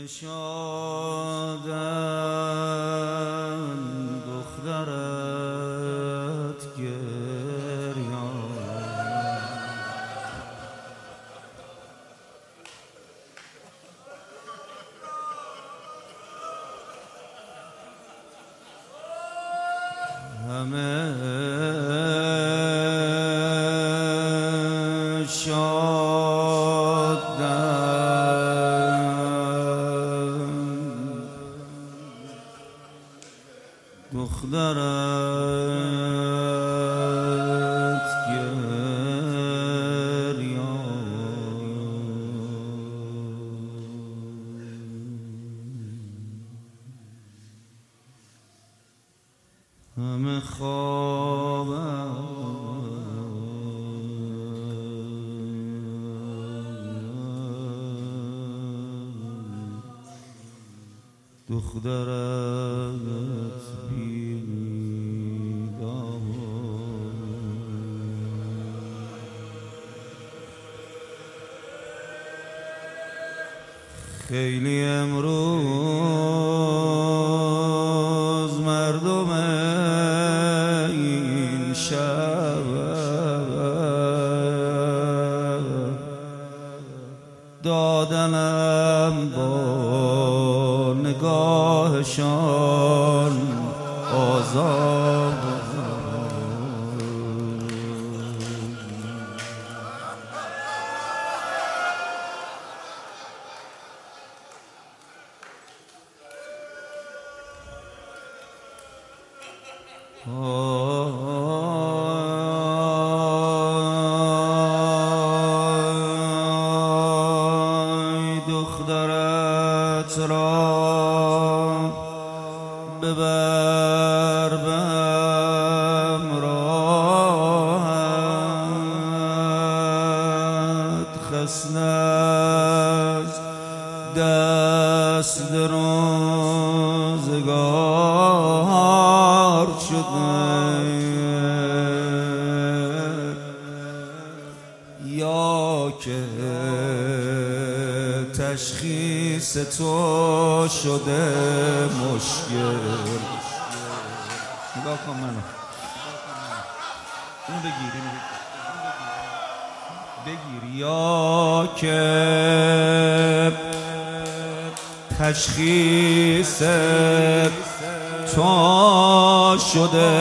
شادن دخترت گریان همه دخترت گریان همه خوابم دخترت بیدار خیلی امروز مردم این شب دادنم با نگاهشان آزار دخترت را ببر بهمراهت خسته است دست روزگار شده یا که تشخیص تو شده مشکل نگاه کن منو اینو بگیر یا که تشخیص تو شده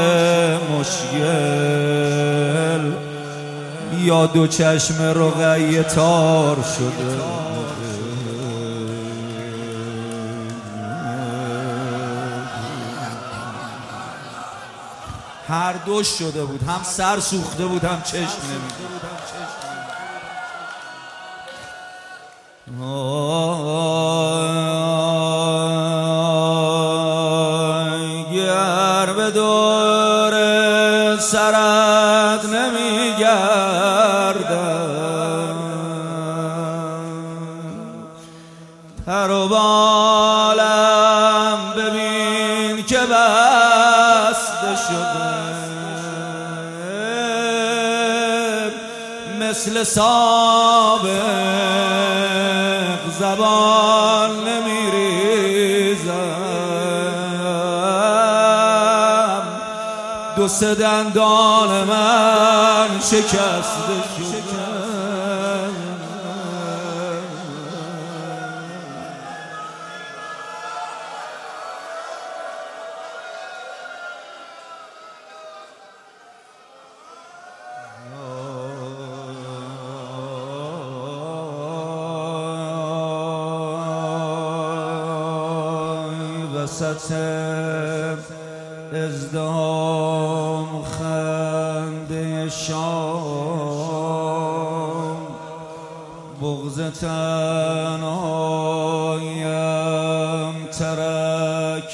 مشکل یا دو چشم رقیه تار شده هر دو شده بود هم سر سوخته بود هم چشم نمیده گر به دور سرت نمیگردم پر و بالم ببین که بسته شده مثل سابق زبان نمیریزم دو سه دندان من شکسته شده وسط ازدحام خنده شام بغض تنهاییم ترک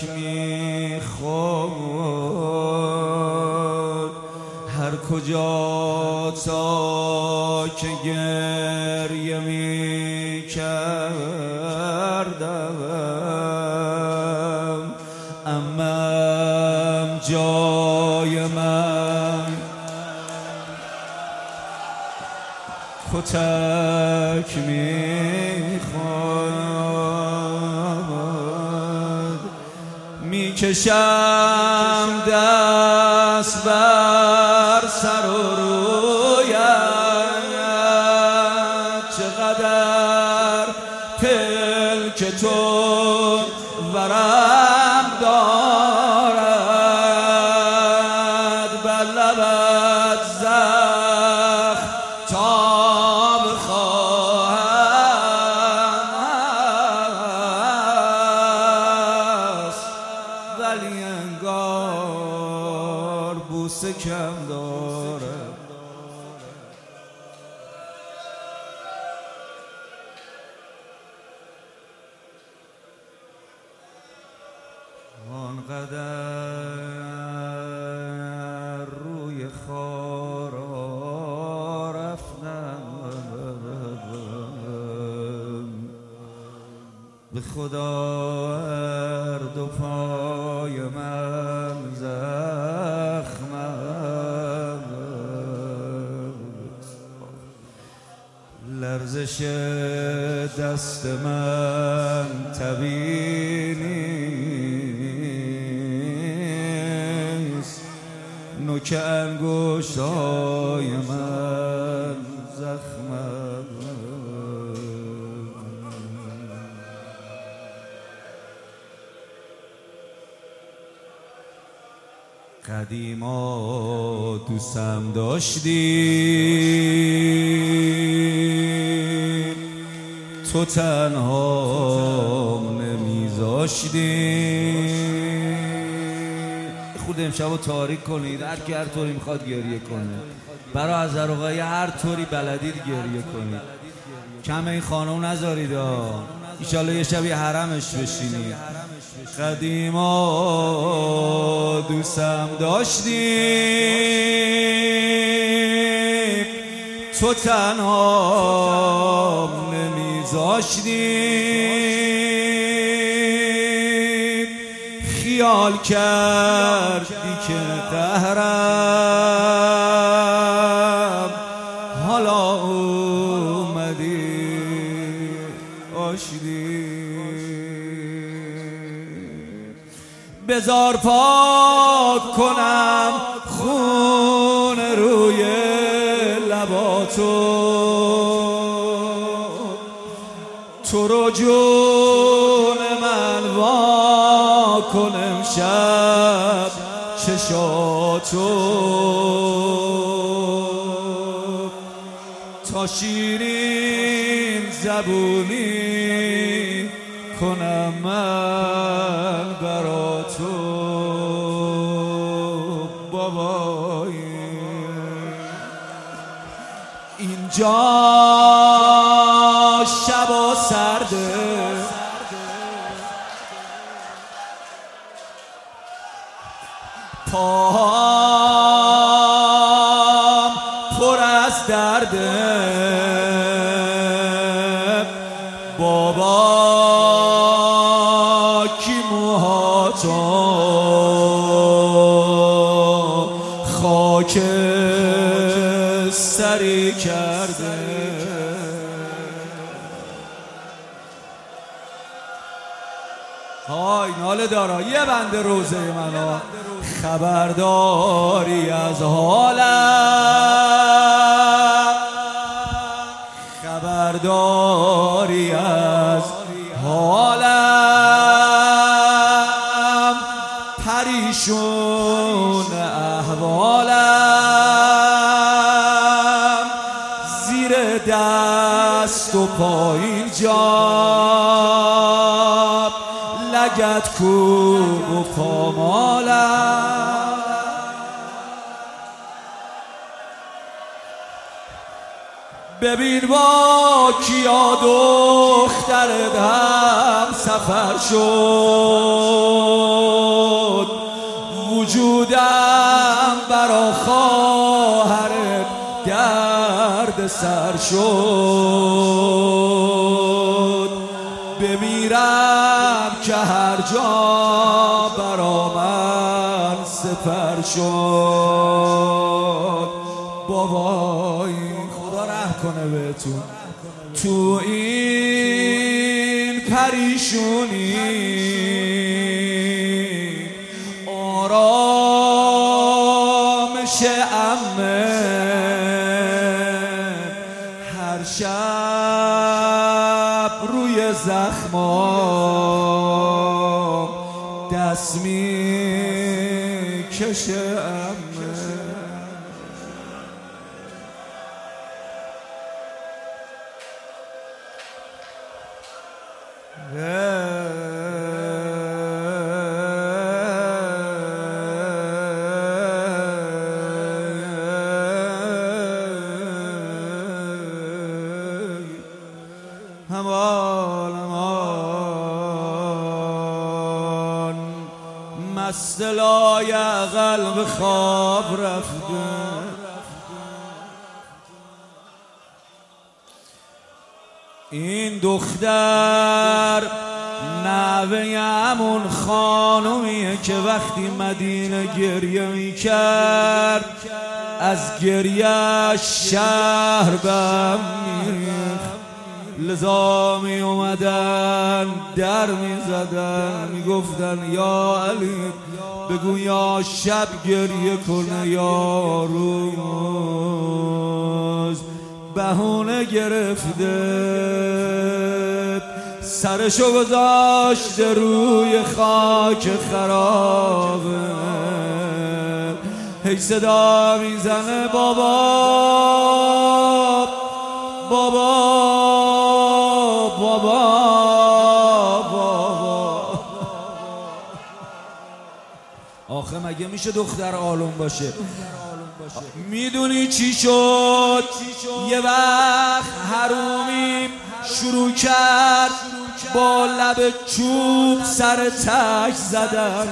میخورد هر کجا تا که گریه میکردم امم جای من کتک میخورد میکشم دست بر سر و رویت، چقدر پلک تو ورم دارد، بر لبت زخم تا بخواهم، ولی انگار بوسه کم دارد. آنقدر روی خارا رفتم، به خدا هر دو پای من زخم است، لرزش دست من طبیعی نیست، نوک انگشت‌های من زخم است. قدیما دوستم داشتی، تو تنهام نمیذاشتی. خود امشب رو تاریک کنید، هر کی هر طوری میخواد گریه کنه، برای عذراغای هر طوری بلدید گریه کنید، کم این خانم نذارید. ایشالله یه شب یه حرمش بشینید. قدیما دوستم داشتی، تو تنها نمیذاشتی. خیال کردی که قهرم، حالا اومدی آشتی. بذار پاک کنم خون روی لباتو، تو رو جون من وا کن امشب چشاتو، تا شیرین زبونی کنم من برا تو بابایی. اینجا شب و سرده، پاهام پر از درده، بابا کی موهاتو خاک سری کرده. های ناله دارا یه بند روزه منو، خبرداری از حالم، خبرداری از حالم، پریشون احوالم، زیر دست و پایین جاب، لگد کوب و پامالم. ببین با کیا دخترت هم سفر شد، وجودم برا خواهرت درد سر شد. بمیرم که هر جا برا من سپر شد. بابای خدا رحم کنه بهتون، تو این پریشونی زخمام دست میکشم. همان مست لایعقل به خواب رفته، این دختر نوه همون خانومیه که وقتی مدینه گریه میکرد از گریه شهر بهم میریخت. لذا می اومدن در می زدن می گفتن یا علی بگو یا شب گریه کنه یا روز. بهونه گرفته سرشو گذاشته روی خاک خرابه، هی صدا میزنه بابا بابا بابا بابا. آخه مگه میشه دختر عالم باشه؟ میدونی چی شد؟ یه وقت حرومی شروع کرد با لب چوب سر تک زدن.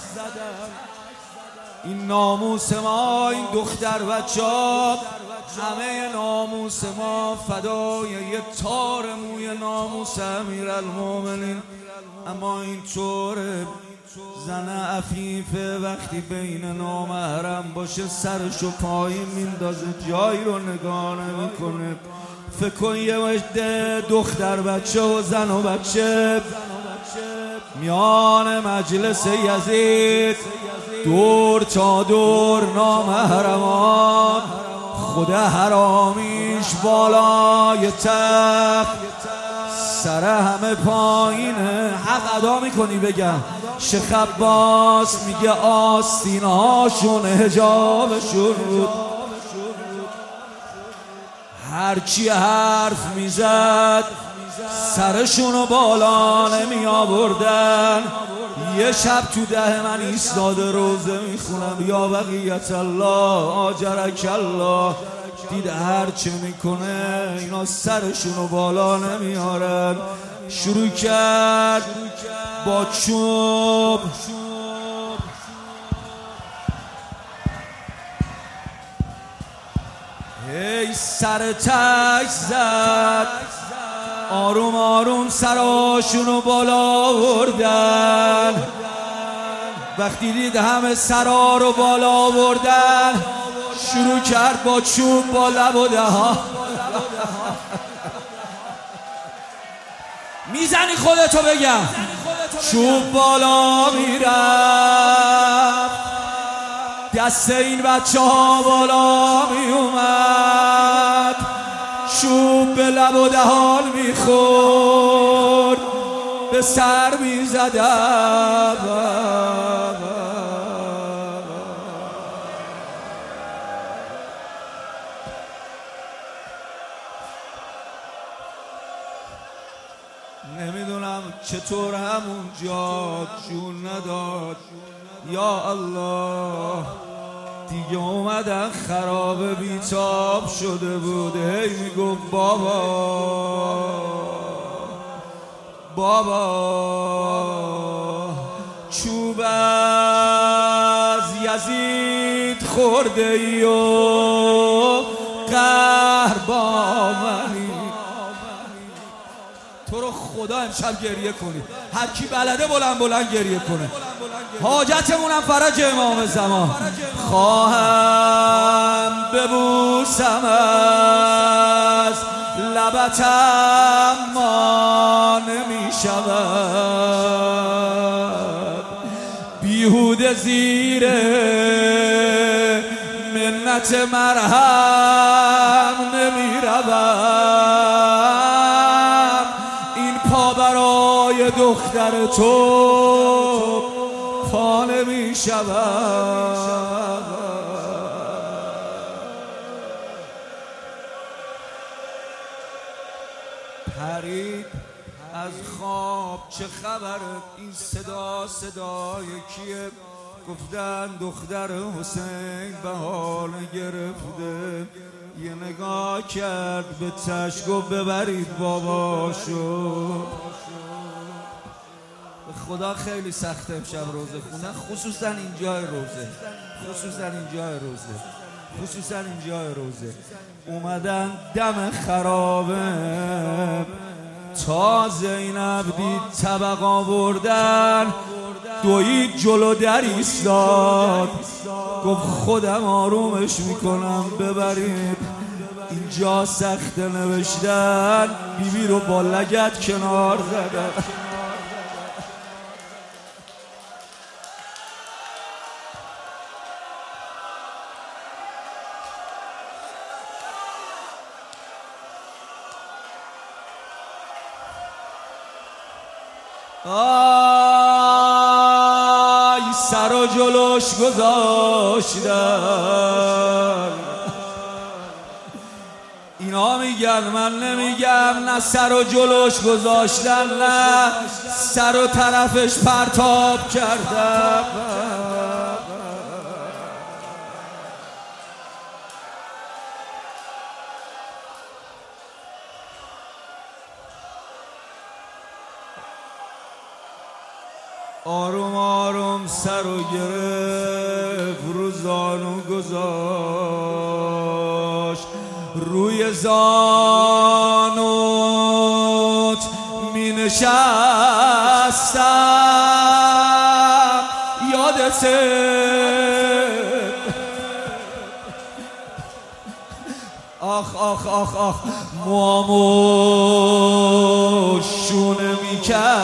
این ناموس ما، این دختر بچه‌ها، همه ناموس ما فدای یه تار موی ناموس امیرالمومنین. اما این طوره زن عفیفه وقتی بین نامحرم باشه سرشو پایین میندازه، جایی رو نگاه نمیکنه. فکر کن یه وقت دختر بچه و زن و بچه میان مجلس یزید دور تا دور نامحرمان، خود حرامیش بالای تخت سر همه پایینه. حق ادا میکنی بگم شیخ عباس میگه آستینهاشون حجابشون بود، هرچی حرف میزد سرشونو بالا نمی آوردن. یه شب تو ده من ایستاده روزه میخونم یا بقیت الله آجرک الله، دید هرچه میکنه اینا سرشونو بالا نمیارن. شروع کرد با چوب هی سر تک زد، آروم آروم سراشونو بالا بردن. وقتی دید همه سرا رو بالا بردن شروع کرد با چوب با لب و دهان. میزنی خودتو بگم چوب بالا میرفت، دست این بچه ها بالا میومد، چوب به لب و دهان میخورد، به سر میزدم. نمیدونم چطور همونجا جون نداد. یا الله دیگه اومدن خرابه بیتاب شده بود. هی میگفت بابا بابا چوب از یزید خورده ای و قهر با منی. تو رو خدا امشب گریه کنید، هر کی بلده بلند بلند گریه کنه. حاجتمونم فرج امام زمان. خواهم ببوسم از لبت اما نمی شود، بیهوده زیر منت مرهم نمی روم. این پا پای دختر تو پا نمی شود. پرید از خواب چه خبر، این صدا صدای کیه؟ گفتن دختر حسین به حال گرفته. یه نگاه کرد به چشم گفت ببرید باباشو. به خدا خیلی سخته امشب روزه خوندن، خصوصا اینجای روزه. اومدن دم خرابه تا زینب دید طبق آوردن، دوید جلو در ایستاد. گفت خودم آرومش میکنم ببرید. اینجا سخت نوشتن بیبی رو با لگد کنار زدن. آی سر و جلوش گذاشتن. اینا میگن من نمیگم، نه سر و جلوش گذاشتن، نه سر و طرفش پرتاب کردن. آروم آروم سر و گرفت، رو زانو گذاشت. روی زانوت می نشستم یادته. آخ آخ آخ آخ موامو شونه می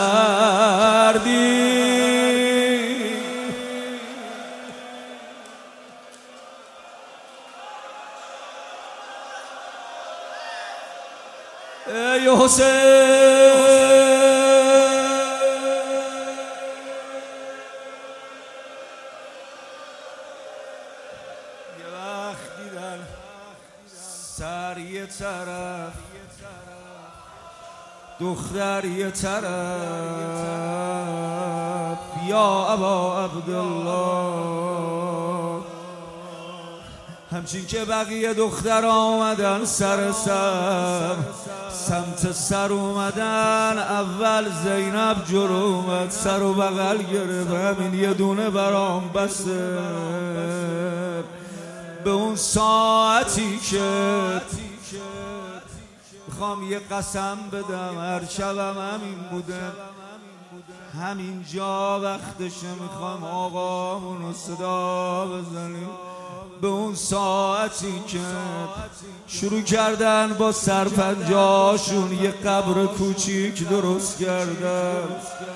کردی. ای حسین یه وقت دیدن سر یه طرف، دختر یه طرف. یا ابا عبدالله همچین که بقیه دختر آمدن سر سمت سر اومدن. اول زینب جلو اومد، سر و بغل گرفت. همین یه دونه برام بسه. به اون ساعتی که میخوام یه قسم بدم، هر شبم همین بوده، همین جا وقتشه میخوام آقامونو صدا بزنیم. به اون ساعتی که شروع کردن با سرپنجاشون یه قبر کوچیک درست کردن.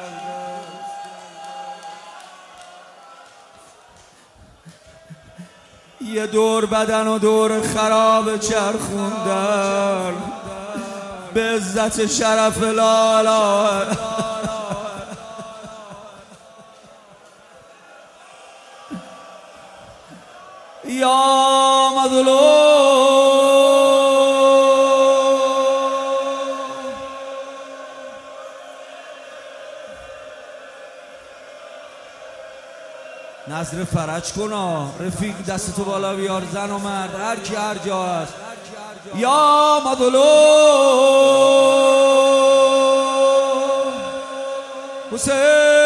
یه دور بدن و دور خراب چرخوندن به عزت شرف لالا. یا مظلوم نظر فرج کنا رفیق، دستتو بالا بیار زن و مرد، هر کی هر جا هست. یا مظلوم حسین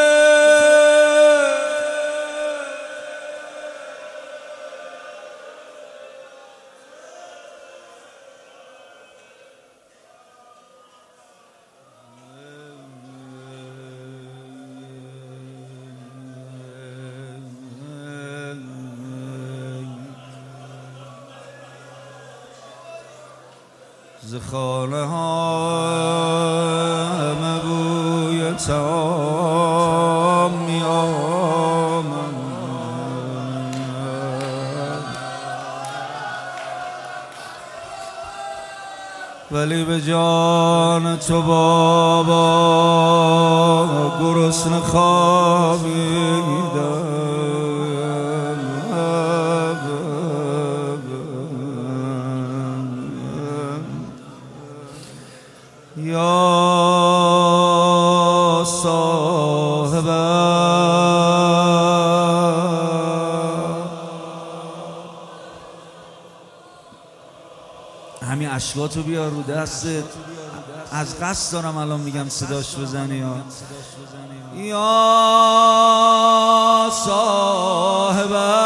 ز خانه ها بوی طعام می آمد، ولی خوشی به جان تو بابا، گرسنه خوابیدم. یا صاحب همین اشکاتو بیار رو دستت. از قصد دارم الان میگم صداش بزنی یا صاحب